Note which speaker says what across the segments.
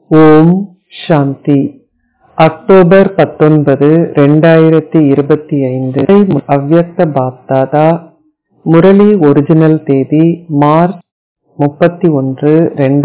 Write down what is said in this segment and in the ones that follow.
Speaker 1: ஓம் சாந்தி. October 19, 2025. Avyakta BapDada. Murli original தேதி March 31,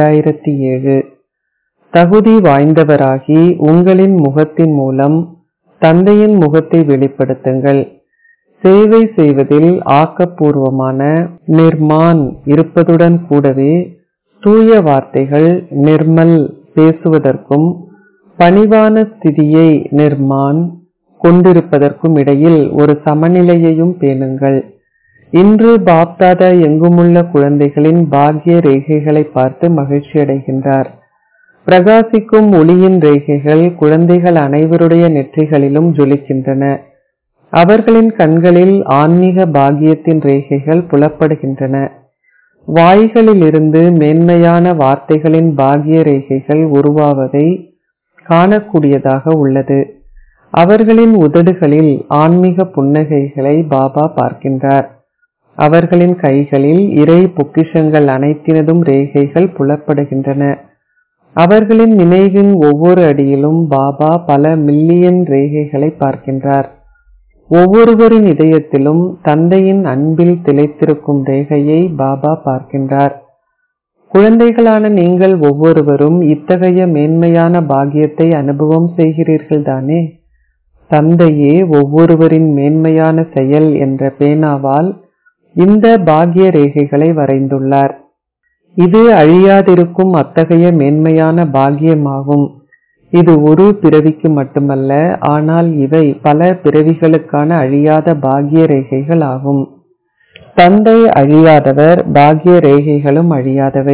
Speaker 1: 2007. தகுதி வாய்ந்தவராகி உங்களின் முகத்தின் மூலம் தந்தையின் முகத்தை வெளிப்படுத்துங்கள். சேவை செய்வதில் ஆக்கப்பூர்வமான நிர்மான் இருப்பதுடன் கூடவே தூய வார்த்தைகள் நிர்மல் பேசுவதற்கும் பணிவான ஸ்திதியை நிர்மான் கொண்டிருப்பதற்கும் இடையில் ஒரு சமநிலையையும் பேணுங்கள். இன்று பாப்தாதா எங்குமுள்ள குழந்தைகளின் பாக்ய ரேகைகளை பார்த்து மகிழ்ச்சி அடைகின்றார். பிரகாசிக்கும் ஒளியின் ரேகைகள் குழந்தைகள் அனைவருடைய நெற்றிகளிலும் ஜொலிக்கின்றன. அவர்களின் கண்களில் ஆன்மீக பாக்கியத்தின் ரேகைகள் புலப்படுகின்றன. வாய்களிலிருந்து மேன்மையான வார்த்தைகளின் பாக்கிய ரேகைகள் உருவாவதை காணக்கூடியதாக உள்ளது. அவர்களின் உதடுகளில் ஆன்மீக புன்னகைகளை பாபா பார்க்கின்றார். அவர்களின் கைகளில் இறை பொக்கிஷங்கள் அனைத்தினதும் ரேகைகள் புலப்படுகின்றன. அவர்களின் நினைவின் ஒவ்வொரு அடியிலும் பாபா பல மில்லியன் ரேகைகளை பார்க்கின்றார். ஒவ்வொருவரின் இதயத்திலும் தந்தையின் அன்பில் திளைத்திருக்கும் ரேகையை பாபா பார்க்கின்றார். குழந்தைகளான நீங்கள் ஒவ்வொருவரும் இத்தகைய மேன்மையான பாக்கியத்தை அனுபவம் செய்கிறீர்கள் தானே? தந்தையே ஒவ்வொருவரின் மேன்மையான செயல் என்ற பேனாவால் இந்த பாக்கிய ரேகைகளை வரைந்துள்ளார். இது அழியாதிருக்கும் அத்தகைய மேன்மையான பாக்கியமாகும். இது ஒரு பிறவிக்கு மட்டுமல்ல, ஆனால் இவை பல பிறவிகளுக்கான அழியாத பாக்கிய ரேகைகள் ஆகும். தந்தை அழியாதவர், பாக்கிய ரேகைகளும் அழியாதவை.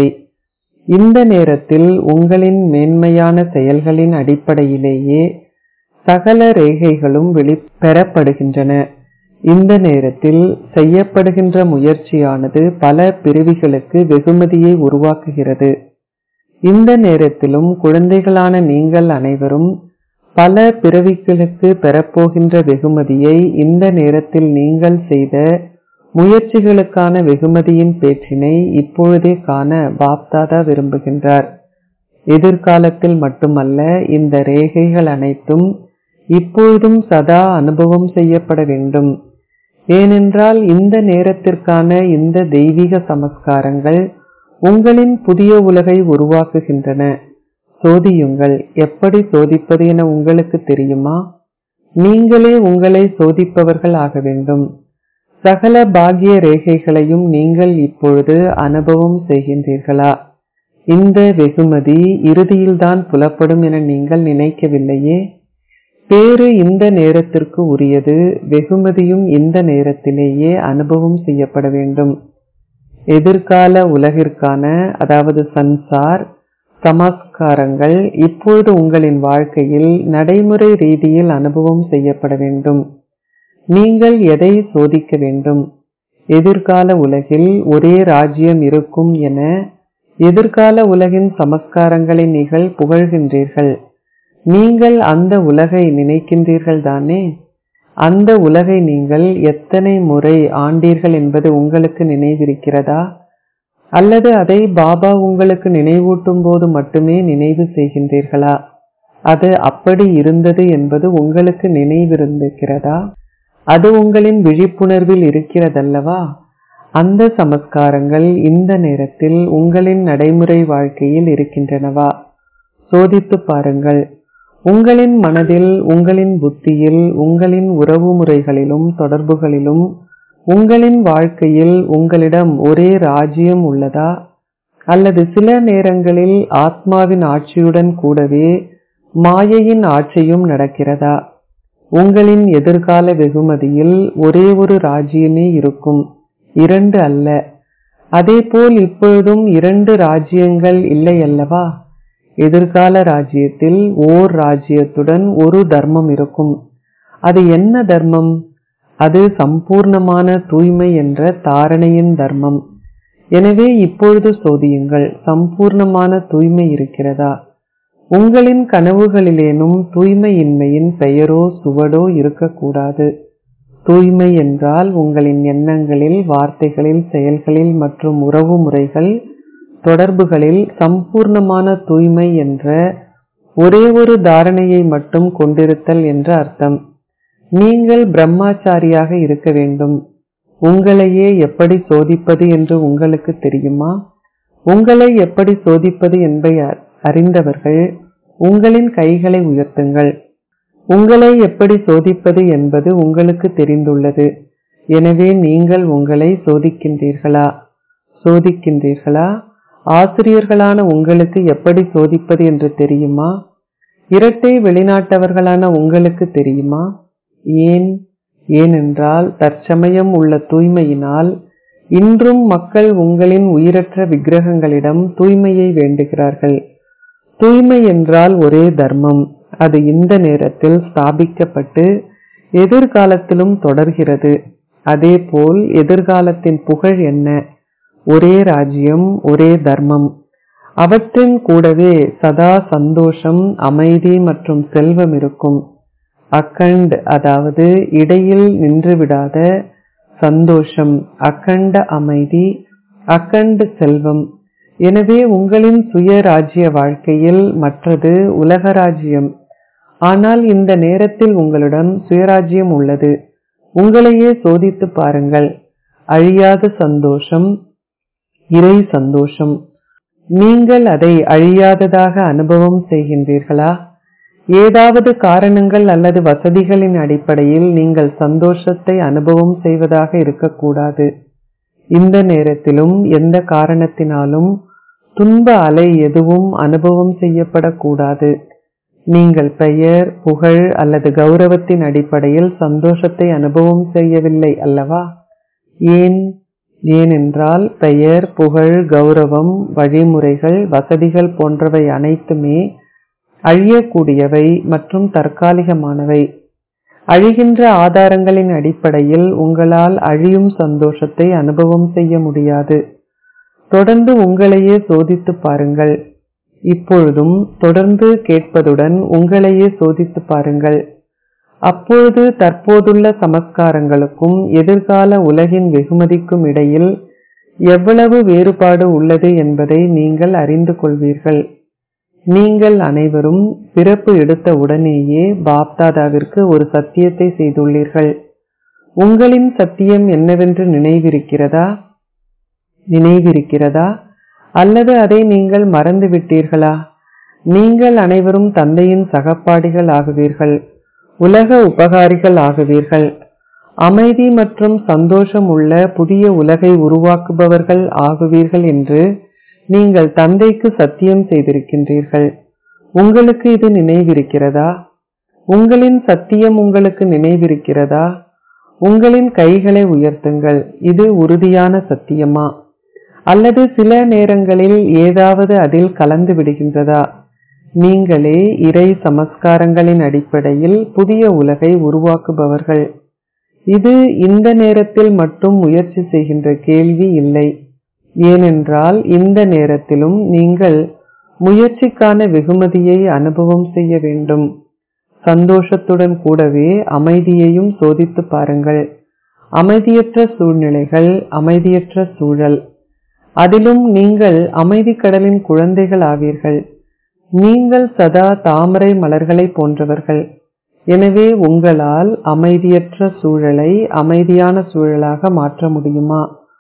Speaker 1: இந்த நேரத்தில் உங்களின் மேன்மையான செயல்களின் அடிப்படையிலேயே சகல ரேகைகளும் பெறப்படுகின்றன. இந்த நேரத்தில் செய்யப்படுகின்ற முயற்சியானது பல பிறவிகளுக்கு வெகுமதியை உருவாக்குகிறது. இந்த நேரத்திலும் குழந்தைகளான நீங்கள் அனைவரும் பல பிறவிகளுக்கு பெறப்போகின்ற வெகுமதியை இந்த நேரத்தில் நீங்கள் செய்த முயற்சிகளுக்கான வெகுமதியின் பேற்றினை இப்பொழுதே காண பாப்தாதா விரும்புகின்றார். எதிர்காலத்தில் மட்டுமல்ல, இந்த ரேகைகள் அனைத்தும் இப்பொழுதும் சதா அனுபவம் செய்யப்பட வேண்டும். ஏனென்றால் இந்த நேரத்திற்கான இந்த தெய்வீக சமஸ்காரங்கள் உங்களின் புதிய உலகை உருவாக்குகின்றன. சோதியுங்கள். எப்படி சோதிப்பது என உங்களுக்கு தெரியுமா? நீங்களே உங்களை சோதிப்பவர்கள் ஆக வேண்டும். சகல பாக்கிய ரேகைகளையும் நீங்கள் இப்பொழுது அனுபவம் செய்கின்றீர்களா? இந்த வெகுமதி இறுதியில்தான் புலப்படும் என நீங்கள் நினைக்கவில்லையே? பேறு இந்த நேரத்திற்கு உரியது. வெகுமதியும் இந்த நேரத்திலேயே அனுபவம் செய்யப்பட வேண்டும். எதிர்கால உலகிற்கான, அதாவது சன்சார் சமஸ்காரங்கள் இப்பொழுது உங்களின் வாழ்க்கையில் நடைமுறை ரீதியில் அனுபவம் செய்யப்பட வேண்டும். நீங்கள் எதை சோதிக்க வேண்டும்? எதிர்கால உலகில் ஒரே ராஜ்யம் இருக்கும் என எதிர்கால உலகின் சமஸ்காரங்களை நீங்கள் புகழ்கின்றீர்கள். நீங்கள் அந்த உலகை நினைக்கின்றீர்கள் தானே? அந்த உலகை நீங்கள் எத்தனை முறை ஆண்டீர்கள் என்பது உங்களுக்கு நினைவிருக்கிறதா? அல்லது அதை பாபா உங்களுக்கு நினைவூட்டும் போது மட்டுமே நினைவு செய்கின்றீர்களா? அது அப்படி இருந்தது என்பது உங்களுக்கு நினைவிருந்திருக்கிறதா? அது உங்களின் விழிப்புணர்வில் இருக்கிறதல்லவா? அந்த சமஸ்காரங்கள் இந்த நேரத்தில் உங்களின் நடைமுறை வாழ்க்கையில் இருக்கின்றனவா? சோதித்து பாருங்கள். உங்களின் மனதில், உங்களின் புத்தியில், உங்களின் உறவு முறைகளிலும் தொடர்புகளிலும், உங்களின் வாழ்க்கையில் உங்களிடம் ஒரே ராஜ்யம் உள்ளதா? அல்லது சில நேரங்களில் ஆத்மாவின் ஆட்சியுடன் கூடவே மாயையின் ஆட்சியும் நடக்கிறதா? உங்களின் எதிர்கால வெகுமதியில் ஒரே ஒரு ராஜ்யமே இருக்கும், இரண்டு அல்ல. அதேபோல் இப்பொழுதும் இரண்டு ராஜ்யங்கள் இல்லை அல்லவா? எதிர்கால ராஜ்யத்தில் ஓர் ராஜ்யத்துடன் ஒரு தர்மம் இருக்கும். அது என்ன தர்மம்? அது சம்பூர்ணமான தூய்மை என்ற தாரணையின் தர்மம். எனவே இப்பொழுது சோதியுங்கள். சம்பூர்ணமான தூய்மை இருக்கிறதா? உங்களின் கனவுகளிலேனும் தூய்மையின்மையின் பெயரோ சுவடோ இருக்கக்கூடாது. தூய்மை என்றால் உங்களின் எண்ணங்களில், வார்த்தைகளில், செயல்களில் மற்றும் உறவு முறைகள் தொடர்புகளில் சம்பூர்ணமான தூய்மை என்ற ஒரே ஒரு தாரணையை மட்டும் கொண்டிருத்தல் என்ற அர்த்தம். நீங்கள் பிரம்மாச்சாரியாக இருக்க வேண்டும். உங்களையே எப்படி சோதிப்பது என்று உங்களுக்கு தெரியுமா? உங்களை எப்படி சோதிப்பது என்பதை அறிந்தவர்கள் உங்களின் கைகளை உயர்த்துங்கள். உங்களை எப்படி சோதிப்பது என்பது உங்களுக்கு தெரிந்துள்ளது. எனவே நீங்கள் உங்களை சோதிக்கின்றீர்களா? ஆசிரியர்களான உங்களுக்கு எப்படி சோதிப்பது என்று தெரியுமா? இரட்டை வெளிநாட்டவர்களான உங்களுக்கு தெரியுமா? ஏனென்றால் தற்சமயம் உள்ள தூய்மையினால் இன்றும் மக்கள் உங்களின் உயிரற்ற விக்கிரகங்களிடம் தூய்மையை வேண்டுகிறார்கள். தூய்மை என்றால் ஒரே தர்மம். அது இந்த நேரத்தில் ஸ்தாபிக்கப்பட்டு எதிர்காலத்திலும் தொடர்கிறது. அதேபோல் எதிர்காலத்தின் புகழ் என்ன? ஒரே ராஜ்யம், ஒரே தர்மம். அவற்றின் கூடவே சதா சந்தோஷம், அமைதி மற்றும் செல்வம் இருக்கும். அக்கண்ட், அதாவது இடையில் நின்றுவிடாத சந்தோஷம், அக்கண்ட அமைதி, அக்கண்ட செல்வம். எனவே உங்களின் சுய ராஜ்ய வாழ்க்கையில் மற்றது உலக ராஜ்யம். ஆனால் இந்த நேரத்தில் உங்களிடம் சுயராஜ்யம் உள்ளது. உங்களையே சோதித்து பாருங்கள். அழியாத சந்தோஷம், இறை சந்தோஷம். நீங்கள் அதை அழியாததாக அனுபவம் செய்கின்றீர்களா? ஏதாவது காரணங்கள் அல்லது வசதிகளின் அடிப்படையில் நீங்கள் சந்தோஷத்தை அனுபவம் செய்வதாக இருக்கக்கூடாது. இந்த நேரத்திலும் எந்த காரணத்தினாலும் துன்ப அலை எதுவும் அனுபவம் செய்யப்படக்கூடாது. நீங்கள் பெயர், புகழ் அல்லது கௌரவத்தின் அடிப்படையில் சந்தோஷத்தை அனுபவம் செய்யவில்லை அல்லவா? ஏனென்றால் பெயர், புகழ், கௌரவம், வழிமுறைகள், வசதிகள் போன்றவை அனைத்துமே அழியக்கூடியவை மற்றும் தற்காலிகமானவை. அழிகின்ற ஆதாரங்களின் அடிப்படையில் உங்களால் அழியும் சந்தோஷத்தை அனுபவம் செய்ய முடியாது. தொடர்ந்து உங்களையே சோதித்து பாருங்கள். இப்பொழுதும் தொடர்ந்து கேட்பதுடன் உங்களையே சோதித்து பாருங்கள். அப்பொழுது தற்போதுள்ள சமஸ்காரங்களுக்கும் எதிர்கால உலகின் வெகுமதிக்கும் இடையில் எவ்வளவு வேறுபாடு உள்ளது என்பதை நீங்கள் அறிந்து கொள்வீர்கள். நீங்கள் அனைவரும் பிறப்பு எடுத்த உடனேயே பாப்தாதாவிற்கு ஒரு சத்தியத்தை செய்துள்ளீர்கள். உங்களின் சத்தியம் என்னவென்று நினைவிருக்கிறதா அல்லது அதை நீங்கள் மறந்து விட்டீர்களா? நீங்கள் அனைவரும் தந்தையின் சகப்பாடிகள் ஆகுவீர்கள். உலக உபகாரிகள் ஆகுவீர்கள். அமைதி மற்றும் சந்தோஷம் உள்ள புதிய உலகை உருவாக்குபவர்கள் ஆகுவீர்கள் என்று நீங்கள் தந்தைக்கு சத்தியம் செய்திருக்கின்றீர்கள். உங்களுக்கு இது நினைவிருக்கிறதா? உங்களின் சத்தியம் உங்களுக்கு நினைவிருக்கிறதா? உங்களின் கைகளை உயர்த்துங்கள். இது உறுதியான சத்தியமா? அல்லது சில நேரங்களில் ஏதாவது அதில் கலந்து விடுகின்றதா? நீங்களே இறை சமஸ்காரங்களின் அடிப்படையில் புதிய உலகை உருவாக்குபவர்கள். இது இந்த நேரத்தில் மட்டும் முயற்சி செய்கின்ற கேள்வி இல்லை. ஏனென்றால் இந்த நேரத்திலும் நீங்கள் முயற்சிக்கான வெகுமதியை அனுபவம் செய்ய வேண்டும். சந்தோஷத்துடன் கூடவே அமைதியையும் சோதித்து பாருங்கள். அமைதியற்ற சூழ்நிலைகள், அமைதியற்ற சூழல், அதிலும் நீங்கள் அமைதி கடலின் குழந்தைகள் ஆவீர்கள். நீங்கள் சதா தாமரை மலர்களை போன்றவர்கள். எனவே உங்களால் அமைதியற்ற சூழலை அமைதியான சூழலாக மாற்ற முடியுமா?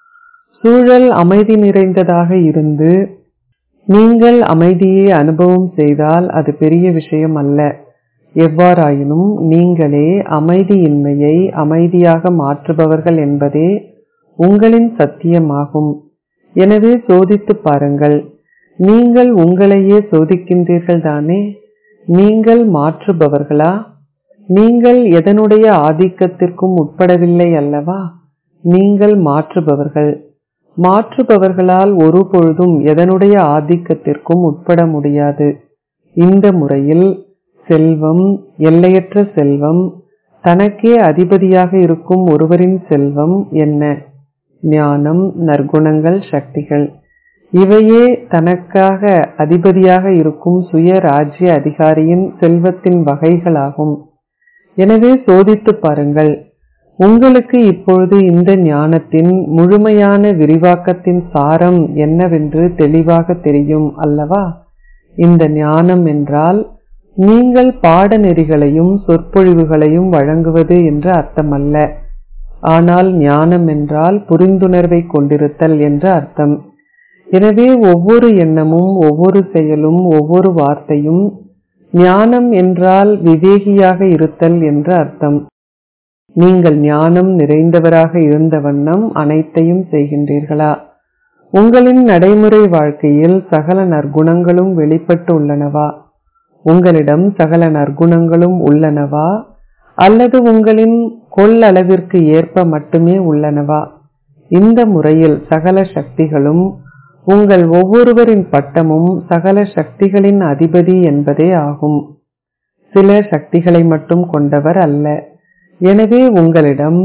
Speaker 1: சூழல் அமைதி நிறைந்ததாக இருந்து நீங்கள் அமைதியை அனுபவம் செய்தால் அது பெரிய விஷயம் அல்ல. எவ்வாறாயினும் நீங்களே அமைதியின்மையை அமைதியாக மாற்றுபவர்கள் என்பதே உங்களின் சத்தியமாகும். எனவே சோதித்து பாருங்கள். நீங்கள் உங்களையே சோதிக்கின்றீர்கள் தானே? நீங்கள் மாற்றுபவர்களா? நீங்கள் எதனுடைய ஆதிக்கத்திற்கும் உட்படவில்லை அல்லவா? நீங்கள் மாற்றுபவர்கள். மாற்றுபவர்களால் ஒரு பொழுதும் எதனுடைய ஆதிக்கத்திற்கும் உட்பட முடியாது. இந்த முறையில் செல்வம், எல்லையற்ற செல்வம், தனக்கே அதிபதியாக இருக்கும் ஒருவரின் செல்வம் என்ன? ஞானம், நற்குணங்கள், சக்திகள். இவையே தனக்காக அதிபதியாக இருக்கும் சுய ராஜ்ய அதிகாரியின் செல்வத்தின் வகைகளாகும். எனவே சோதித்து பாருங்கள். உங்களுக்கு இப்பொழுது இந்த ஞானத்தின் முழுமையான விரிவாக்கத்தின் சாரம் என்னவென்று தெளிவாக தெரியும் அல்லவா? இந்த ஞானம் என்றால் நீங்கள் பாடநெறிகளையும் சொற்பொழிவுகளையும் வழங்குவது என்று அர்த்தமல்ல. ஆனால் ஞானம் என்றால் புரிந்துணர்வை கொண்டிருத்தல் என்று அர்த்தம். எனவே ஒவ்வொரு எண்ணமும், ஒவ்வொரு செயலும், ஒவ்வொரு வார்த்தையும் ஞானம் என்றால் விவேகியாக இருத்தல் என்று அர்த்தம். நீங்கள் ஞானம் நிறைந்தவராக இருந்த வண்ணம் அனைத்தையும் செய்கின்றீர்களா? உங்களின் நடைமுறை வாழ்க்கையில் சகல நற்குணங்களும் வெளிப்பட்டு உள்ளனவா? உங்களிடம் சகல நற்குணங்களும் உள்ளனவா அல்லது உங்களின் கொள்ளளவிற்கு ஏற்ப மட்டுமே உள்ளனவா? இந்த முறையில் சகல சக்திகளும், உங்கள் ஒவ்வொருவரின் பட்டமும் சகல சக்திகளின் அதிபதி என்பதே ஆகும். சில சக்திகளை மட்டும் கொண்டவர் அல்ல. எனவே உங்களிடம்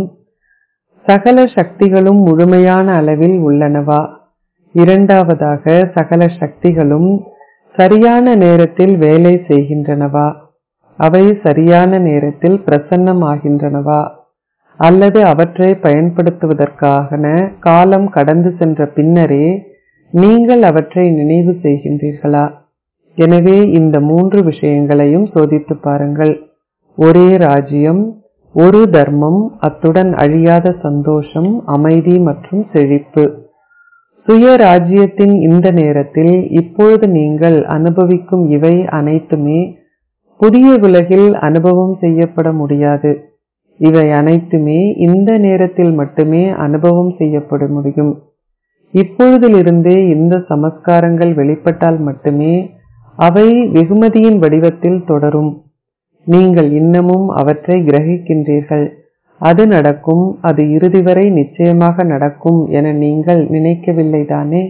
Speaker 1: சகல சக்திகளும் முழுமையான அளவில் உள்ளனவா? இரண்டாவதாக, சகல சக்திகளும் சரியான நேரத்தில் வேலை செய்கின்றனவா? அவை சரியான நேரத்தில் பிரசன்னமாகின்றனவா? அல்லது அவற்றை பயன்படுத்துவதற்கான காலம் கடந்து சென்ற பின்னரே நீங்கள் அவற்றை நினைவு செய்கின்றீர்களா? எனவே இந்த 3 விஷயங்களையும் சோதித்து பாருங்கள். ஒரே ராஜ்யம், ஒரு தர்மம், அத்துடன் அழியாத சந்தோஷம், அமைதி மற்றும் செழிப்பு. சுய ராஜ்யத்தின் இந்த நேரத்தில் இப்பொழுது நீங்கள் அனுபவிக்கும் இவை அனைத்துமே புதிய உலகில் அனுபவம் செய்யப்பட முடியாது. இவை அனைத்துமே இந்த நேரத்தில் மட்டுமே அனுபவம் செய்யப்பட முடியும். இப்பொழுதிலிருந்தே இந்த சமஸ்காரங்கள் வெளிப்பட்டால் மட்டுமே அவை வெகுமதியின் வடிவத்தில் தொடரும். நீங்கள் இன்னமும் அவற்றை கிரகிக்கின்றீர்கள். அது நடக்கும், அது இறுதி வரை நிச்சயமாக நடக்கும் என நீங்கள் நினைக்கவில்லைதானே?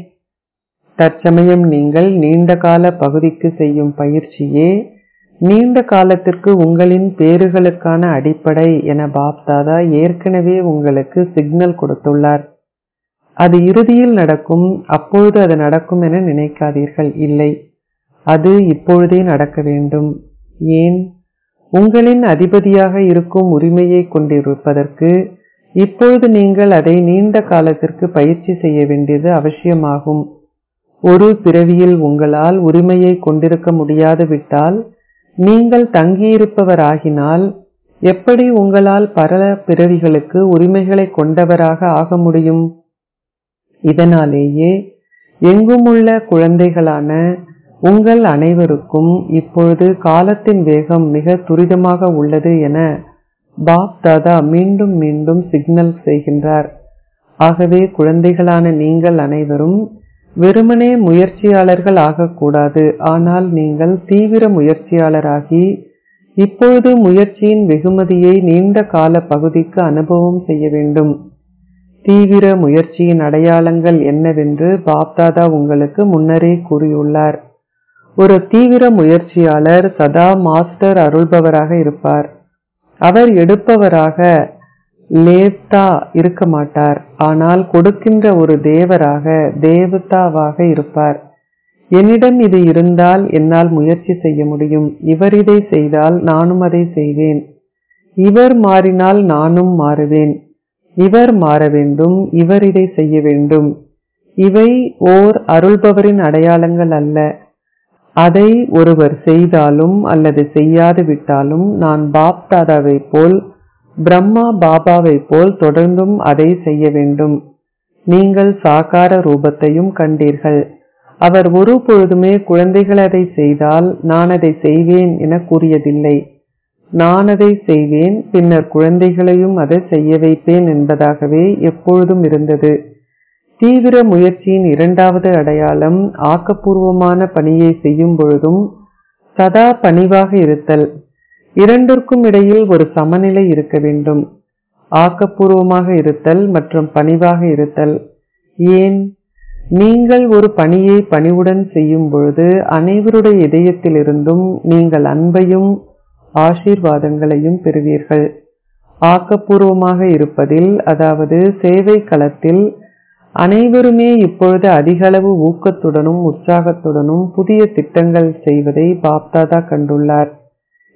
Speaker 1: தற்சமயம் நீங்கள் நீண்ட கால பகுதிக்கு செய்யும் பயிற்சியே நீண்ட காலத்திற்கு உங்களின் பேறுகளுக்கான அடிப்படை என பாப்தாதா ஏற்கனவே உங்களுக்கு சிக்னல் கொடுத்துள்ளார். அது இறுதியில் நடக்கும், அப்பொழுது அது நடக்கும் என நினைக்காதீர்கள். இல்லை, அது இப்பொழுதே நடக்க வேண்டும். ஏன்? உங்களின் அதிபதியாக இருக்கும் உரிமையை கொண்டிருப்பதற்கு இப்பொழுது நீங்கள் அதை நீண்ட காலத்திற்கு பயிற்சி செய்ய வேண்டியது அவசியமாகும். ஒரு பிறவியில் உங்களால் உரிமையை கொண்டிருக்க முடியாது விட்டால், நீங்கள் தங்கியிருப்பவராகினால் எப்படி உங்களால் பல பிறவிகளுக்கு உரிமைகளை கொண்டவராக ஆக முடியும்? இதனாலேயே எங்குமுள்ள குழந்தைகளான உங்கள் அனைவருக்கும் இப்பொழுது காலத்தின் வேகம் மிக துரிதமாக உள்ளது என பாப் தாதா மீண்டும் மீண்டும் சிக்னல் செய்கின்றார். ஆகவே குழந்தைகளான நீங்கள் அனைவரும் வெறுமனே முயற்சியாளர்கள் ஆகக்கூடாது. ஆனால் நீங்கள் தீவிர முயற்சியாளராகி இப்பொழுது முயற்சியின் வெகுமதியை நீண்ட கால பகுதிக்கு அனுபவம் செய்ய வேண்டும். தீவிர முயற்சியின் அடையாளங்கள் என்னவென்று பாப்தாதா உங்களுக்கு முன்னரே கூறியுள்ளார். ஒரு தீவிர முயற்சியாளர் சதா மாஸ்டர் அருள்பவராக இருப்பார். அவர் எடுப்பவராக லேப்தா இருக்க மாட்டார். ஆனால் கொடுக்கின்ற ஒரு தேவராக, தேவதாவாக இருப்பார். என்னிடம் இது இருந்தால் என்னால் முயற்சி செய்ய முடியும். இவர் இதை செய்தால் நானும் அதை செய்வேன். இவர் மாறினால் நானும் மாறுவேன். இவர் மாற வேண்டும், இவர் இதை செய்ய வேண்டும். இவை ஓர் அருள்பவரின் அடையாளங்கள் அல்ல. அதை ஒருவர் செய்தாலும் அல்லது செய்யாது விட்டாலும் நான் பாப் தாதாவை போல், பிரம்மா பாபாவை போல் தொடர்ந்தும் அதை செய்ய வேண்டும். நீங்கள் சாகார ரூபத்தையும் கண்டீர்கள். அவர் ஒரு பொழுதுமே குழந்தைகள் அதை செய்தால் நான் அதை செய்வேன் என கூறியதில்லை. நான் அதை செய்வேன், பின்னர் குழந்தைகளையும் அதை செய்ய வைப்பேன் என்பதாகவே எப்பொழுதும் இருந்தது. தீவிர முயற்சியின் இரண்டாவது அடையாளம் ஆக்கப்பூர்வமான பணியை செய்யும் பொழுதும் சதா பணிவாக இருத்தல். இரண்டிற்கும் இடையில் ஒரு சமநிலை இருக்க வேண்டும். ஆக்கப்பூர்வமாக இருத்தல் மற்றும் பணிவாக இருத்தல். ஏன்? நீங்கள் ஒரு பணியை பணிவுடன் செய்யும் பொழுது அனைவருடைய இதயத்திலிருந்தும் நீங்கள் அன்பையும் ஆசீர்வாதங்களையும் பெறுவீர்கள். ஆக்கப்பூர்வமாக இருப்பதில், அதாவது சேவை களத்தில் அனைவருமே இப்பொழுது அதிகளவு ஊக்கத்துடனும் உற்சாகத்துடனும் புதிய திட்டங்கள் செய்வதை பாப்தாதா கண்டுள்ளார்.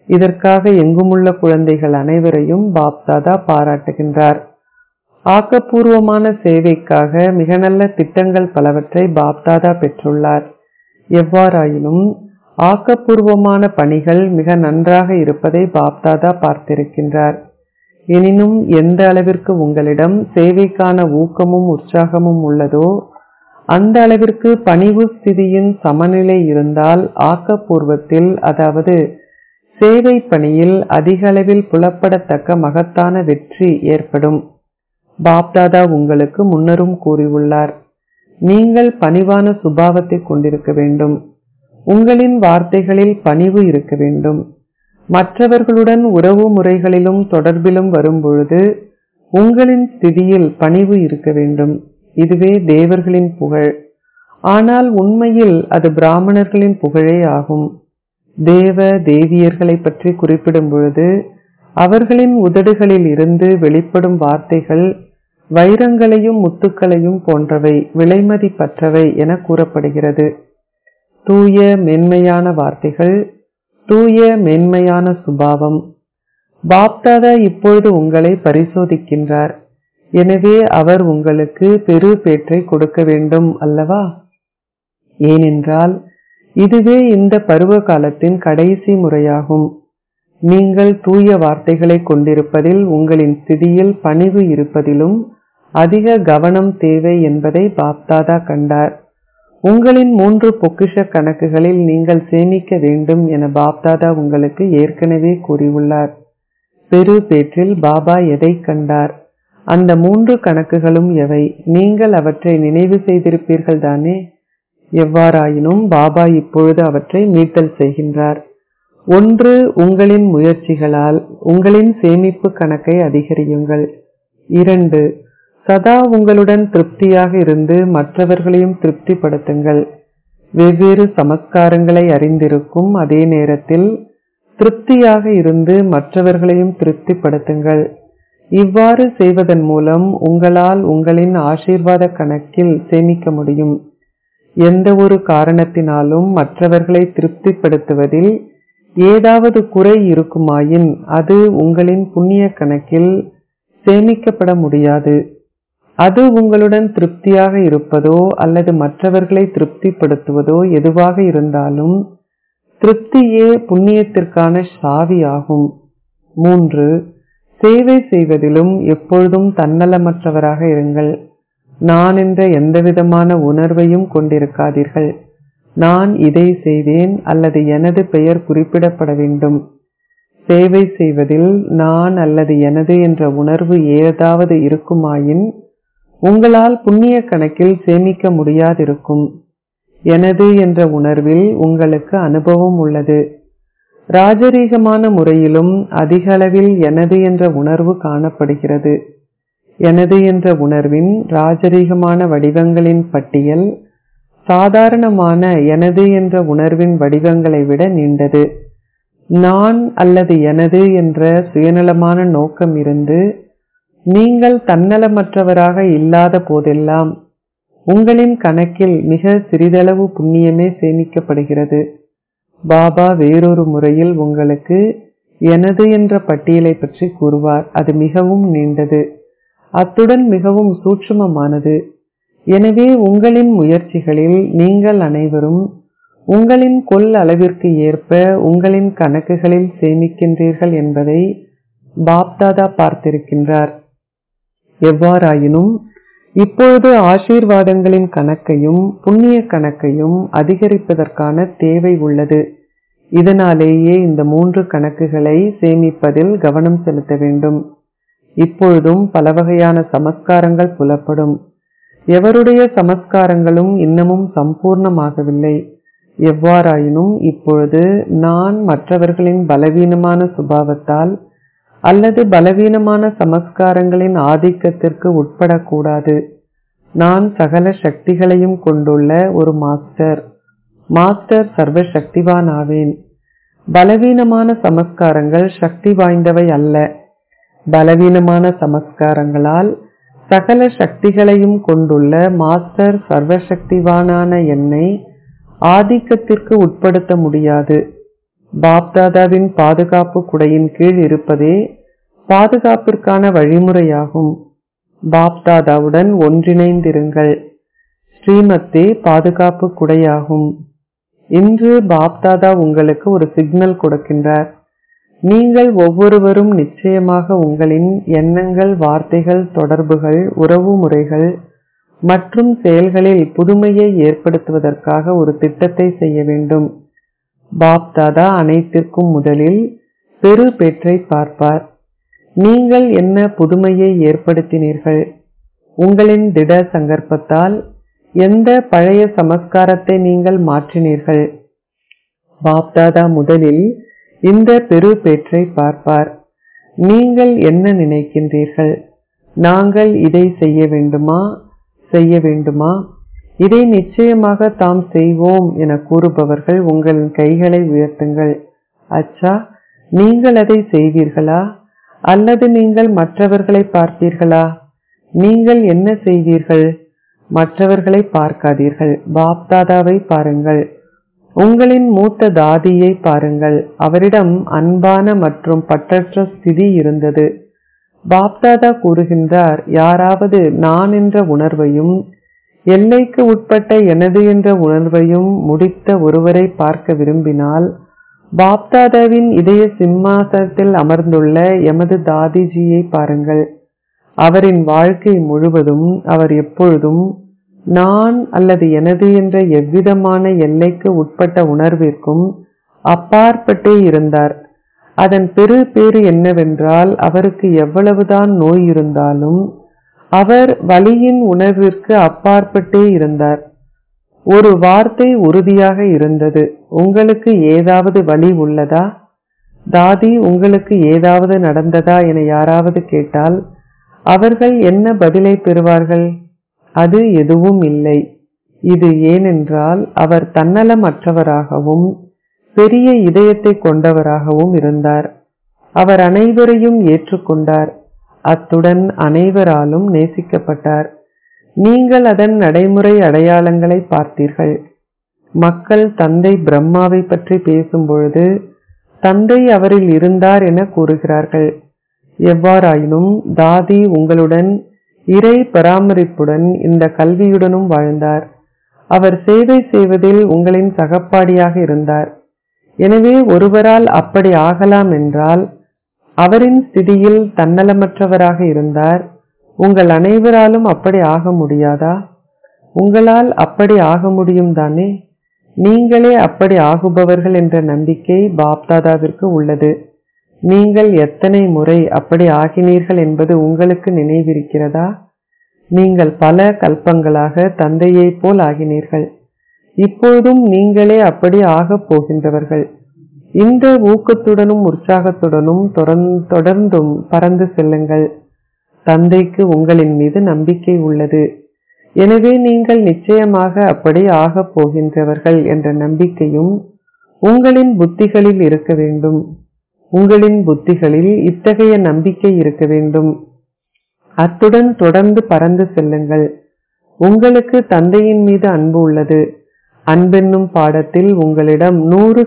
Speaker 1: இதற்காக எங்குமுள்ள குழந்தைகள் அனைவரையும் பாப்தாதா பாராட்டுகின்றார். ஆக்கப்பூர்வமான சேவைக்காக மிக நல்ல திட்டங்கள் பலவற்றை பாப்தாதா பெற்றுள்ளார். எவ்வாறாயினும் ஆக்கப்பூர்வமான பணிகள் மிக நன்றாக இருப்பதை பாப்தாதா பார்த்திருக்கின்றார். எனினும் எந்த அளவிற்கு உங்களிடம் சேவைக்கான ஊக்கமும் உற்சாகமும் உள்ளதோ அந்த அளவிற்கு பணிவு ஸ்திதியின் சமநிலை இருந்தால் ஆக்கப்பூர்வத்தில், அதாவது சேவை பணியில் அதிக அளவில் புலப்படத்தக்க மகத்தான வெற்றி ஏற்படும். பாப்தாதா உங்களுக்கு முன்னரும் கூறியுள்ளார், நீங்கள் பணிவான சுபாவத்தை கொண்டிருக்க வேண்டும். உங்களின் வார்த்தைகளில் பணிவு இருக்க வேண்டும். மற்றவர்களுடன் உறவு முறைகளிலும் தொடர்பிலும் வரும்பொழுது உங்களின் ஸ்திதியில் பணிவு இருக்க வேண்டும். இதுவே தேவர்களின் புகழ். ஆனால் உண்மையில் அது பிராமணர்களின் புகழே ஆகும். தேவ தேவியர்களை பற்றி குறிப்பிடும் பொழுது அவர்களின் உதடுகளில் இருந்து வெளிப்படும் வார்த்தைகள் வைரங்களையும் முத்துக்களையும் போன்றவை, விலைமதிப்பற்றவை என கூறப்படுகிறது. தூய மென்மையான வார்த்தைகள், தூய மென்மையான சுபாவம். பாப்தாதா இப்பொழுது உங்களை பரிசோதிக்கின்றார். எனவே அவர் உங்களுக்கு பெரு பேற்றை கொடுக்க வேண்டும் அல்லவா? ஏனென்றால் இதுவே இந்த பருவ காலத்தின் கடைசி முறையாகும். நீங்கள் தூய வார்த்தைகளை கொண்டிருப்பதில், உங்களின் ஸ்திதியில் பணிவு இருப்பதிலும் அதிக கவனம் தேவை என்பதை பாப்தாதா கண்டார். உங்களின் 3 பொக்கிஷ கணக்குகளில் நீங்கள் சேமிக்க வேண்டும் என பாப்தாதா உங்களுக்கு ஏற்கனவே கூறியுள்ளார். பெரு பேற்றில் பாபா எதை கண்டார்? அந்த 3 கணக்குகளும் எவை? நீங்கள் அவற்றை நினைவு செய்திருப்பீர்கள் தானே? எவ்வாறாயினும் பாபா இப்பொழுது அவற்றை மீட்டல் செய்கின்றார். 1. உங்களின் முயற்சிகளால் உங்களின் சேமிப்பு கணக்கை அதிகரியுங்கள். 2. சதா உங்களுடன் திருப்தியாக இருந்து மற்றவர்களையும் திருப்திப்படுத்துங்கள். வெவ்வேறு சமஸ்காரங்களை அறிந்திருக்கும் அதே நேரத்தில் திருப்தியாக இருந்து மற்றவர்களையும் திருப்திப்படுத்துங்கள். இவ்வாறு செய்வதன் மூலம் உங்களால் உங்களின் ஆசீர்வாத கணக்கில் சேமிக்க முடியும். எந்த ஒரு காரணத்தினாலும் மற்றவர்களை திருப்திப்படுத்துவதில் ஏதாவது குறை இருக்குமாயின் அது உங்களின் புண்ணிய கணக்கில் சேமிக்கப்பட முடியாது. அது உங்களுடன் திருப்தியாக இருப்பதோ அல்லது மற்றவர்களை திருப்திப்படுத்துவதோ எதுவாக இருந்தாலும் திருப்தியே புண்ணியத்திற்கான சாவி ஆகும். 3. சேவை செய்வதிலும் எப்பொழுதும் தன்னலமற்றவராக இருங்கள். நான் என்ற எந்தவிதமான உணர்வையும் கொண்டிருக்காதீர்கள். நான் இதை செய்வேன் அல்லது எனது பெயர் குறிப்பிடப்பட வேண்டும். சேவை செய்வதில் நான் அல்லது எனது என்ற உணர்வு ஏதாவது இருக்குமாயின் உங்களால் புண்ணிய கணக்கில் சேமிக்க முடியாதிருக்கும். எனது என்ற உணர்வில் உங்களுக்கு அனுபவம் உள்ளது. ராஜரீகமான முறையிலும் அதிக அளவில் எனது என்ற உணர்வு காணப்படுகிறது. எனது என்ற உணர்வின் ராஜரீகமான வடிவங்களின் பட்டியல் சாதாரணமான எனது என்ற உணர்வின் வடிவங்களை விட நீண்டது. நான் அல்லது எனது என்ற சுயநலமான நோக்கம் இருந்து நீங்கள் தன்னலமற்றவராக இல்லாத போதெல்லாம் உங்களின் கணக்கில் மிக சிறிதளவு புண்ணியமே சேமிக்கப்படுகிறது. பாபா வேறொரு முறையில் உங்களுக்கு எனது என்ற பட்டியலை பற்றி கூறுவார். அது மிகவும் நீண்டது, அத்துடன் மிகவும் சூட்சுமமானது. எனவே உங்களின் முயற்சிகளில் நீங்கள் அனைவரும் உங்களின் கொள் அளவிற்கு ஏற்ப உங்களின் கணக்குகளில் சேமிக்கின்றீர்கள் என்பதை பாப்தாதா பார்த்திருக்கின்றார். எவ்வாறாயினும் இப்பொழுது ஆசீர்வாதங்களின் கணக்கையும் புண்ணிய கணக்கையும் அதிகரிப்பதற்கான தேவை உள்ளது. இதனாலேயே இந்த 3 கணக்குகளை சேமிப்பதில் கவனம் செலுத்த வேண்டும். இப்பொழுதும் பல வகையான சமஸ்காரங்கள் புலப்படும். எவருடைய சமஸ்காரங்களும் இன்னமும் சம்பூர்ணமாகவில்லை. எவ்வாறாயினும் இப்பொழுது நான் மற்றவர்களின் பலவீனமான சுபாவத்தால் அல்லது பலவீனமான சமஸ்காரங்களின் ஆதிக்கத்திற்கு உட்படக்கூடாது. நான் சகல சக்திகளையும் கொண்டுள்ள ஒரு மாஸ்டர் சர்வ சக்திவான் ஆவேன். பலவீனமான சமஸ்காரங்கள் சக்தி வாய்ந்தவை அல்ல. பலவீனமான சமஸ்காரங்களால் சகல சக்திகளையும் கொண்டுள்ள மாஸ்டர் சர்வசக்திவானான என்னை ஆதிக்கத்திற்கு உட்படுத்த முடியாது. பாப்தாதாவின் பாதுகாப்பு குடையின் கீழ் இருப்பதே பாதுகாப்பிற்கான வழிமுறையாகும். பாப்தாதாவுடன் ஒன்றிணைந்திருங்கள். ஸ்ரீமத்தே பாதுகாப்பு குடையாகும். இன்று பாப்தாதா உங்களுக்கு ஒரு சிக்னல் கொடுக்கின்றார். நீங்கள் ஒவ்வொருவரும் நிச்சயமாக உங்களின் எண்ணங்கள், வார்த்தைகள், தொடர்புகள், உறவு முறைகள் மற்றும் செயல்களில் புதுமையை ஏற்படுத்துவதற்காக ஒரு திட்டத்தை செய்ய வேண்டும். பாப்தாதா அனைத்திற்கும் முதலில் பெரு பேற்றை பார்ப்பார். நீங்கள் என்ன புதுமையை ஏற்படுத்தினீர்கள்? உங்களின் திட சங்கற்பத்தால் எந்த பழைய சமஸ்காரத்தை நீங்கள் மாற்றினீர்கள்? பாப்தாதா முதலில் இந்த பெரு பேற்றை பார்ப்பார். நீங்கள் என்ன நினைக்கின்றீர்கள்? நாங்கள் இதை செய்ய வேண்டுமா? இதை நிச்சயமாக தாம் செய்வோம் என கூறுபவர்கள் உங்களின் கைகளை உயர்த்துங்கள். அச்சா, நீங்கள் அதை செய்வீர்களா? அல்லது நீங்கள் மற்றவர்களை பார்ப்பீர்களா? நீங்கள் என்ன செய்வீர்கள்? மற்றவர்களை பார்க்காதீர்கள். பாப்தாதாவை பாருங்கள். உங்களின் மூத்த தாதியை பாருங்கள். அவரிடம் அன்பான மற்றும் பற்றற்ற ஸ்திதி இருந்தது. பாப்தாதா கூறுகின்றார், யாராவது நான் என்ற உணர்வையும் எல்லைக்கு உட்பட்ட எனது என்ற உணர்வையும் முடித்த ஒருவரை பார்க்க விரும்பினால் பாப்தாதாவின் இதய சிம்மாசனத்தில் அமர்ந்துள்ள எமது தாதிஜியை பாருங்கள். அவரின் வாழ்க்கை முழுவதும் அவர் எப்பொழுதும் நான் அல்லது எனது என்ற எவ்விதமான எல்லைக்கு உட்பட்ட உணர்விற்கும் அப்பாற்பட்டே இருந்தார். அதன் பெரு பேறு என்னவென்றால், அவருக்கு எவ்வளவுதான் நோய் இருந்தாலும் அவர் வலியின் உணர்விற்கு அப்பாற்பட்டே இருந்தார். ஒரு வார்த்தை உறுதியாக இருந்தது, உங்களுக்கு ஏதாவது வலி உள்ளதா? தாதி, உங்களுக்கு ஏதாவது நடந்ததா என யாராவது கேட்டால் அவர்கள் என்ன பதிலை பெறுவார்கள்? அது எதுவும் இல்லை. இது ஏனென்றால் அவர் தன்னலமற்றவராகவும் பெரிய இதயத்தை கொண்டவராகவும் இருந்தார். அவர் அனைவரையும் ஏற்றுக்கொண்டார். அத்துடன் அனைவராலும் நேசிக்கப்பட்டார். நீங்கள் அதன் நடைமுறை அடையாளங்களை பார்த்தீர்கள். மக்கள் தந்தை பிரம்மாவை பற்றி பேசும்பொழுது தந்தை அவரில் இருந்தார் என கூறுகிறார்கள். எவ்வாறாயினும் தாதி உங்களுடன் இறை பராமரிப்புடன் இந்த கல்வியுடனும் வாழ்ந்தார். அவர் சேவை செய்வதில் உங்களின் சகப்பாடியாக இருந்தார். எனவே ஒருவரால் அப்படி ஆகலாம் என்றால் அவரின் ஸ்திதியில் தன்னலமற்றவராக இருந்தார். உங்கள் அனைவராலும் அப்படி ஆக முடியாதா? உங்களால் அப்படி ஆக முடியும் தானே? நீங்களே அப்படி ஆகுபவர்கள் என்ற நம்பிக்கை பாப்தாதாவிற்கு உள்ளது. நீங்கள் எத்தனை முறை அப்படி ஆகினீர்கள் என்பது உங்களுக்கு நினைவிருக்கிறதா? நீங்கள் பல கல்பங்களாக தந்தையை போல் ஆகினீர்கள். இப்போதும் நீங்களே அப்படி ஆகப் போகின்றவர்கள். இந்த ஊக்கத்துடனும் உற்சாகத்துடனும் தொடர்ந்தும் பறந்து செல்லுங்கள். தந்தைக்கு உங்களின் மீது நம்பிக்கை உள்ளது. எனவே நீங்கள் நிச்சயமாக அப்படி ஆகப் போகின்றவர்கள் என்ற நம்பிக்கையும் உங்களின் புத்திகளில் இருக்க வேண்டும். உங்களின் புத்திகளில் இத்தகைய நம்பிக்கை இருக்க வேண்டும். அத்துடன் தொடர்ந்து பறந்து செல்லுங்கள். உங்களுக்கு தந்தையின் மீது அன்பு உள்ளது. அன்பென்னும் பாடத்தில் உங்களிடம்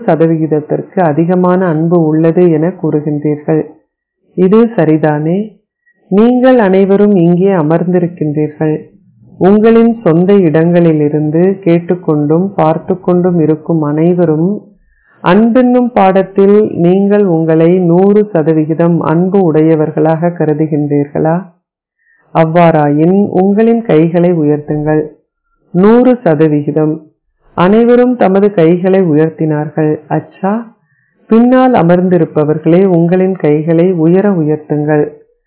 Speaker 1: 100% அதிகமான அன்பு உள்ளது என கூறுகின்றீர்கள். இது சரிதானே? நீங்கள் அனைவரும் இங்கே அமர்ந்திருக்கின்றீர்கள். உங்களின் சொந்த இடங்களிலிருந்து கேட்டுக்கொண்டும் பார்த்து கொண்டும் இருக்கும் அனைவரும் அன்பென்னும் பாடத்தில் நீங்கள் உங்களை 100% அன்பு உடையவர்களாக கருதுகின்றீர்களா? அவ்வாறாயின் உங்களின் கைகளை உயர்த்துங்கள். 100%. அனைவரும் தமது கைகளை உயர்த்தினார்கள். அச்சா, பின்னால் அமர்ந்திருப்பவர்களே உங்களின் கைகளை உயர்த்துங்கள்.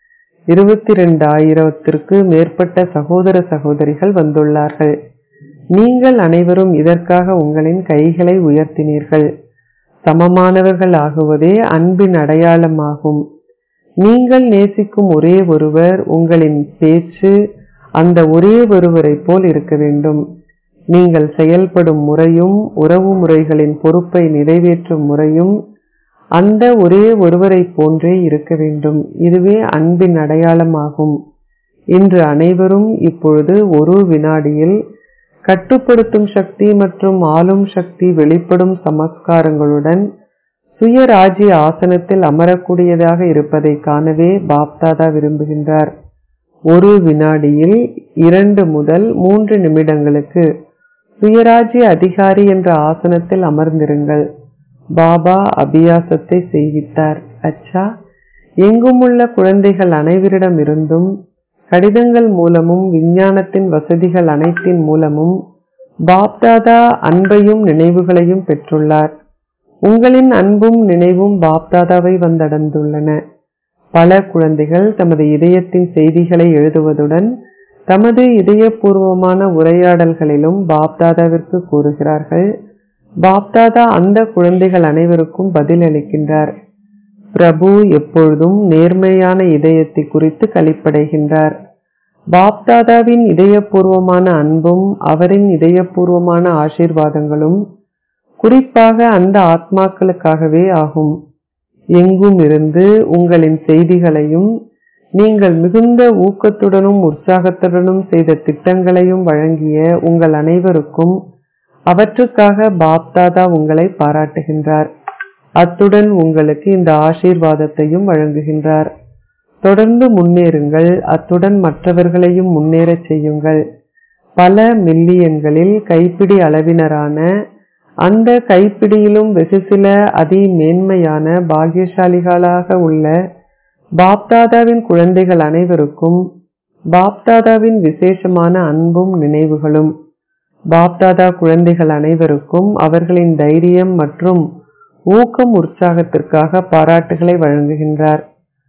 Speaker 1: 22,000க்கு மேற்பட்ட சகோதர சகோதரிகள் வந்துள்ளார்கள். நீங்கள் அனைவரும் இதற்காக உங்களின் கைகளை உயர்த்தினீர்கள். சமமானவர்கள் ஆகுவதே அன்பின் அடையாளமாகும். நீங்கள் நேசிக்கும் ஒரே ஒருவர், உங்களின் பேச்சு அந்த ஒரே ஒருவரை போல் இருக்க வேண்டும். நீங்கள் செயல்படும் முறையும் உறவு முறைகளின் பொறுப்பை நிறைவேற்றும் முறையும் அந்த ஒரே ஒருவரை போன்றே இருக்க வேண்டும். இதுவே அன்பின் அடையாளமாகும். இன்று அனைவரும் இப்பொழுது ஒரு வினாடியில் கட்டுப்படுத்தும் சக்தி மற்றும் ஆளும் சக்தி வெளிப்படும் சமஸ்காரங்களுடன் சுயராஜ்ய ஆசனத்தில் அமரக்கூடியதாக இருப்பதை காணவே பாப்தாதா விரும்புகின்றார். ஒரு வினாடியில் 2 முதல் 3 நிமிடங்களுக்கு சுயராஜ்ய அதிகாரி என்ற ஆசனத்தில் அமர்ந்திருங்கள். பாபா அபியாசத்தை செய்வித்தார். அச்சா, எங்குமுள்ள குழந்தைகள் அனைவரிடமிருந்தும் கடிதங்கள் மூலமும் விஞ்ஞானத்தின் வசதிகள் அனைத்தின் மூலமும் பாப்தாதா அன்பையும் நினைவுகளையும் பெற்றுள்ளார். உங்களின் அன்பும் நினைவும் பாப்தாதாவை வந்தடைந்துள்ளன. பல குழந்தைகள் தமது இதயத்தின் செய்திகளை எழுதுவதுடன் தமது இதயபூர்வமான உரையாடல்களிலும் பாப்தாதாவிற்கு கூறுகிறார்கள். பாப்தாதா அந்த குழந்தைகள் அனைவருக்கும் பதில் அளிக்கின்றார். பிரபு எப்பொழுதும் நேர்மையான இதயத்தை குறித்து களிப்படைகின்றார். பாப்தாதாவின் இதயபூர்வமான அன்பும் அவரின் இதயபூர்வமான ஆசீர்வாதங்களும் குறிப்பாக அந்த ஆத்மாக்களுக்காகவே ஆகும். எங்கும் இருந்து உங்களின் செய்திகளையும் நீங்கள் மிகுந்த ஊக்கத்துடனும் உற்சாகத்துடனும் செய்த திட்டங்களையும் வழங்கிய உங்கள் அனைவருக்கும் அவற்றுக்காக பாப்தாதா உங்களை பாராட்டுகின்றார். அத்துடன் உங்களுக்கு இந்த ஆசீர்வாதத்தையும் வழங்குகின்றார். தொடர்ந்து முன்னேறுங்கள். அத்துடன் மற்றவர்களையும் முன்னேறச் செய்யுங்கள். பல மில்லியன்களில் கைப்பிடி அளவினரான அந்த கைப்பிடியிலும் வெகு சில அதி மேன்மையான பாக்கியசாலிகளாக உள்ள பாப்தாதாவின் குழந்தைகள் அனைவருக்கும் பாப்தாதாவின் விசேஷமான அன்பும் நினைவுகளும். பாப்தாதா குழந்தைகள் அனைவருக்கும் அவர்களின் தைரியம் மற்றும் ஊக்கம் உற்சாகத்திற்காக பாராட்டுகளை வழங்குகின்றார்.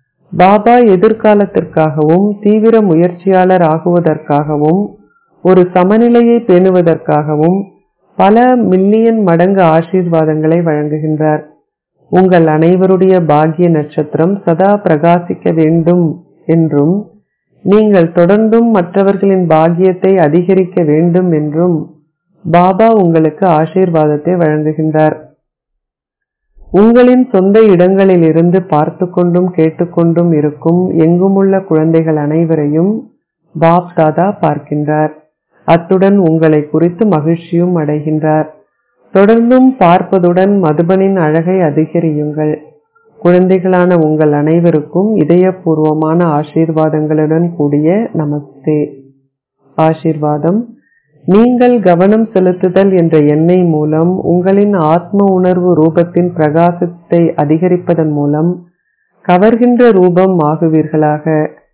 Speaker 1: பாபா எதிர்காலத்திற்காகவும் தீவிர முயற்சியாளர் ஆகுவதற்காகவும் ஒரு சமநிலையை பேணுவதற்காகவும் பல மில்லியன் மடங்கு ஆசீர்வாதங்களை வழங்குகின்றார். உங்கள் அனைவருடைய பாக்கிய நட்சத்திரம் சதா பிரகாசிக்க வேண்டும் என்றும் நீங்கள் தொடர்ந்தும் மற்றவர்களின் பாக்கியத்தை அதிகரிக்க வேண்டும் என்றும் பாபா உங்களுக்கு ஆசீர்வாதத்தை வழங்குகின்றார். உங்களின் சொந்த இடங்களில் இருந்து பார்த்து கொண்டும் கேட்டுக்கொண்டும் இருக்கும் எங்குமுள்ள குழந்தைகள் அனைவரையும் பாப்தாதா பார்க்கின்றார். அத்துடன் உங்களை குறித்து மகிழ்ச்சியும் அடைகின்றார். தொடர்ந்தும் பார்ப்பதுடன் மதுபனின் அழகை அதிகரியுங்கள். குழந்தைகளான உங்கள் அனைவருக்கும் இதயபூர்வமான ஆசீர்வாதங்களுடன் கூடிய நமஸ்தே. ஆசீர்வாதம். நீங்கள் கவனம் செலுத்துதல் என்ற எண்ணெய் மூலம் உங்களின் ஆத்ம உணர்வு ரூபத்தின் பிரகாசத்தை அதிகரிப்பதன் மூலம் கவர்கின்ற ரூபம் ஆகுவீர்களாக.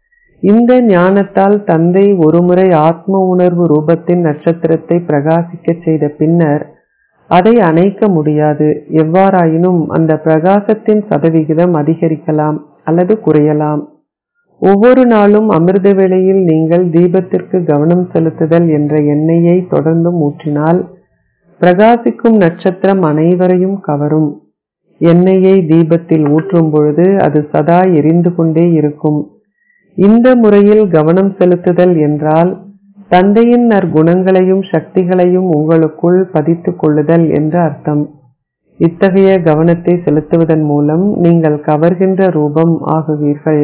Speaker 1: இந்த ஞானத்தால் தந்தை ஒருமுறை ஆத்ம உணர்வு ரூபத்தின் நட்சத்திரத்தை பிரகாசிக்க செய்த பின்னர் அதை அணைக்க முடியாது. எவ்வாறாயினும் அந்த பிரகாசத்தின் சதவிகிதம் அதிகரிக்கலாம் அல்லது குறையலாம். ஒவ்வொரு நாளும் அமிர்த வேளையில் நீங்கள் தீபத்திற்கு கவனம் செலுத்துதல் என்ற எண்ணெயை தொடர்ந்து ஊற்றினால் பிரகாசிக்கும் நட்சத்திரம் அனைவரையும் கவரும். எண்ணெயை தீபத்தில் ஊற்றும் பொழுது அது சதா எரிந்து கொண்டே இருக்கும். இந்த முறையில் கவனம் செலுத்துதல் என்றால் தந்தையின் நற்குணங்களையும் சக்திகளையும் உங்களுக்குள் பதித்துக் கொள்ளுதல் என்று அர்த்தம். இத்தகைய கவனத்தை செலுத்துவதன் மூலம் நீங்கள் கவர்கின்ற ரூபம் ஆகுவீர்கள்.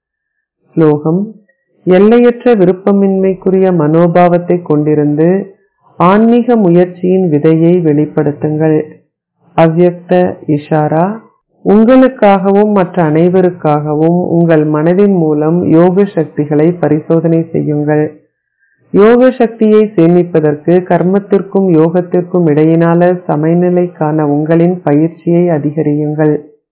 Speaker 1: ஸ்லோகம். எல்லையற்ற விருப்பமின்மைக்குரிய மனோபாவத்தை கொண்டிருந்து ஆன்மீக முயற்சியின் விதையை வெளிப்படுத்துங்கள். அவ்யக்த இஷாரா. உங்களுக்காகவும் மற்ற அனைவருக்காகவும் உங்கள் மனதின் மூலம் யோக சக்திகளை பரிசோதனை செய்யுங்கள். யோக சக்தியை சேமிப்பதற்கு கர்மத்திற்கும் யோகத்திற்கும் இடையினால சமநிலைக்கான உங்களின் பயிற்சியை அதிகரியுங்கள்.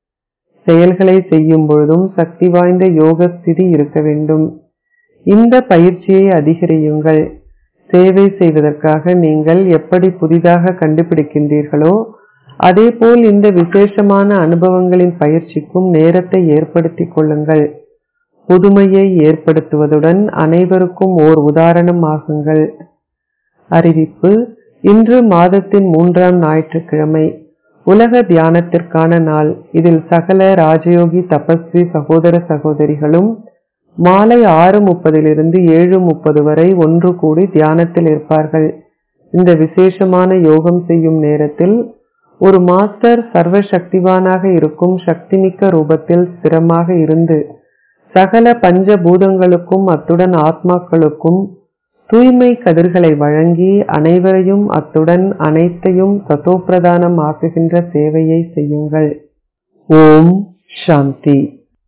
Speaker 1: செயல்களை செய்யும் பொழுதும் சக்தி வாய்ந்த யோக ஸ்திதி இருக்க வேண்டும். இந்த பயிற்சியை அதிகரியுங்கள். சேவை செய்வதற்காக நீங்கள் எப்படி புதிதாக கண்டுபிடிக்கின்றீர்களோ அதேபோல் இந்த விசேஷமான அனுபவங்களின் பயிற்சிக்கும் நேரத்தை ஏற்படுத்திக் கொள்ளுங்கள். புதுமையை ஏற்படுத்துவதுடன் அனைவருக்கும் ஓர் உதாரணம் ஆகுங்கள். அறிவிப்பு. இன்று மாதத்தின் 3ஆம் ஞாயிற்றுக்கிழமை உலக தியானத்திற்கான நாள். இதில் சகல ராஜயோகி தபஸ்வி சகோதர சகோதரிகளும் மாலை 6:30 7:30 வரை ஒன்று கூடி தியானத்தில் இருப்பார்கள். இந்த விசேஷமான யோகம் செய்யும் நேரத்தில் ஒரு மாஸ்டர் சர்வ சக்திவானாக இருக்கும் சக்திமிக்க ரூபத்தில் ஸ்திரமாக இருந்து சகல பஞ்சபூதங்களுக்கும் அத்துடன் ஆத்மாக்களுக்கும் தூய்மை கதிர்களை வழங்கி அனைவரையும் அத்துடன் அனைத்தையும் சதோப்பிரதானம் ஆக்குகின்ற சேவையை செய்யுங்கள். ஓம் சாந்தி.